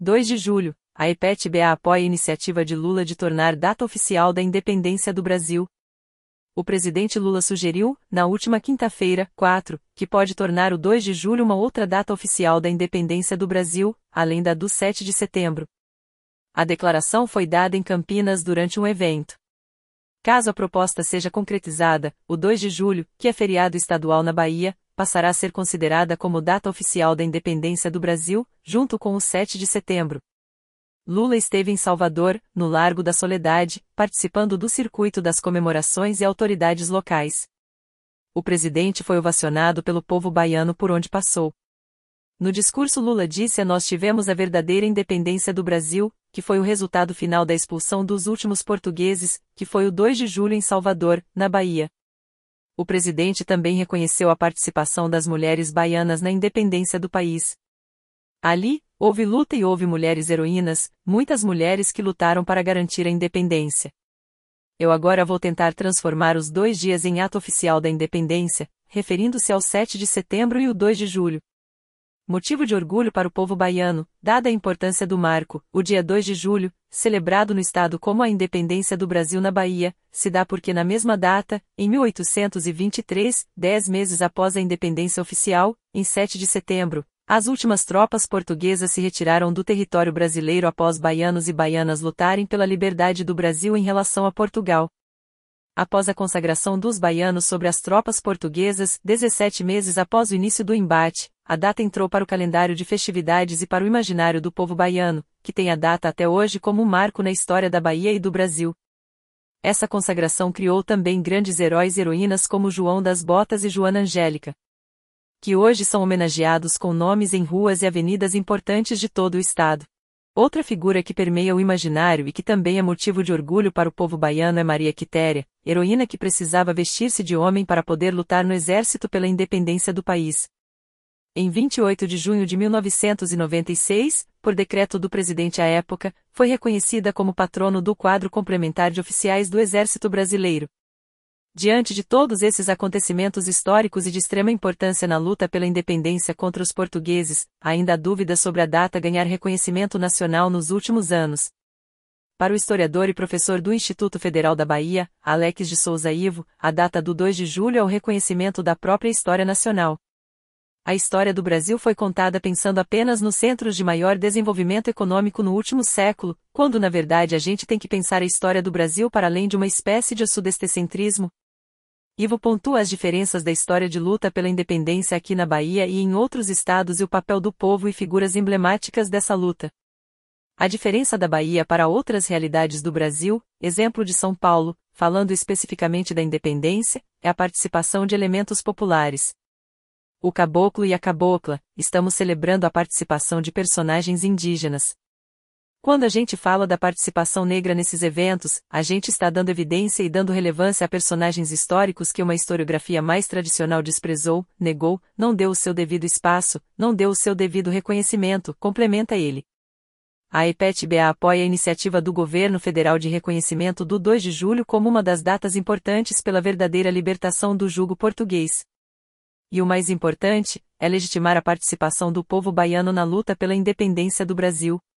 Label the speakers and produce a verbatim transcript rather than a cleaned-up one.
Speaker 1: dois de julho, a E P E T-B A apoia a iniciativa de Lula de tornar data oficial da independência do Brasil. O presidente Lula sugeriu, na última quinta-feira, quatro, que pode tornar o dois de julho uma outra data oficial da independência do Brasil, além da do sete de setembro. A declaração foi dada em Campinas durante um evento. Caso a proposta seja concretizada, o dois de julho, que é feriado estadual na Bahia, passará a ser considerada como data oficial da independência do Brasil, junto com o sete de setembro. Lula esteve em Salvador, no Largo da Soledade, participando do circuito das comemorações e autoridades locais. O presidente foi ovacionado pelo povo baiano por onde passou. No discurso Lula disse: "Nós tivemos a verdadeira independência do Brasil, que foi o resultado final da expulsão dos últimos portugueses, que foi o dois de julho em Salvador, na Bahia." O presidente também reconheceu a participação das mulheres baianas na independência do país. Ali, houve luta e houve mulheres heroínas, muitas mulheres que lutaram para garantir a independência. Eu agora vou tentar transformar os dois dias em ato oficial da independência, referindo-se ao sete de setembro e o dois de julho. Motivo de orgulho para o povo baiano, dada a importância do marco, o dia dois de julho, celebrado no estado como a independência do Brasil na Bahia, se dá porque na mesma data, em mil oitocentos e vinte e três, dez meses após a independência oficial, em sete de setembro, as últimas tropas portuguesas se retiraram do território brasileiro após baianos e baianas lutarem pela liberdade do Brasil em relação a Portugal. Após a consagração dos baianos sobre as tropas portuguesas, dezessete meses após o início do embate, a data entrou para o calendário de festividades e para o imaginário do povo baiano, que tem a data até hoje como um marco na história da Bahia e do Brasil. Essa consagração criou também grandes heróis e heroínas como João das Botas e Joana Angélica, que hoje são homenageados com nomes em ruas e avenidas importantes de todo o estado. Outra figura que permeia o imaginário e que também é motivo de orgulho para o povo baiano é Maria Quitéria, heroína que precisava vestir-se de homem para poder lutar no exército pela independência do país. Em vinte e oito de junho de mil novecentos e noventa e seis, por decreto do presidente à época, foi reconhecida como patrono do quadro complementar de oficiais do Exército Brasileiro. Diante de todos esses acontecimentos históricos e de extrema importância na luta pela independência contra os portugueses, ainda há dúvidas sobre a data ganhar reconhecimento nacional nos últimos anos. Para o historiador e professor do Instituto Federal da Bahia, Alex de Souza Ivo, a data do dois de julho é o reconhecimento da própria história nacional. A história do Brasil foi contada pensando apenas nos centros de maior desenvolvimento econômico no último século, quando na verdade a gente tem que pensar a história do Brasil para além de uma espécie de sudestecentrismo. Ivo pontua as diferenças da história de luta pela independência aqui na Bahia e em outros estados e o papel do povo e figuras emblemáticas dessa luta. A diferença da Bahia para outras realidades do Brasil, exemplo de São Paulo, falando especificamente da independência, é a participação de elementos populares. O caboclo e a cabocla, estamos celebrando a participação de personagens indígenas. Quando a gente fala da participação negra nesses eventos, a gente está dando evidência e dando relevância a personagens históricos que uma historiografia mais tradicional desprezou, negou, não deu o seu devido espaço, não deu o seu devido reconhecimento, complementa ele. A E P E T-B A apoia a iniciativa do governo federal de reconhecimento do dois de julho como uma das datas importantes pela verdadeira libertação do jugo português. E o mais importante, é legitimar a participação do povo baiano na luta pela independência do Brasil.